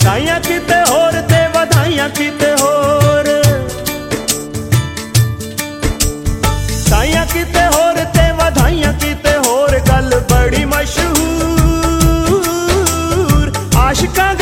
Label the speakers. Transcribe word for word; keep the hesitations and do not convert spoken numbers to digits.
Speaker 1: ਵਧਾਈਆਂ ਕਿਤੇ ਹੋਰ ਤੇ ਵਧਾਈਆਂ ਕਿਤੇ ਹੋਰ, ਵਧਾਈਆਂ ਕਿਤੇ ਹੋਰ ਤੇ ਵਧਾਈਆਂ ਕਿਤੇ ਹੋਰ। ਗੱਲ ਬੜੀ ਮਸ਼ਹੂਰ ਆਸ਼ਿਕਾਂ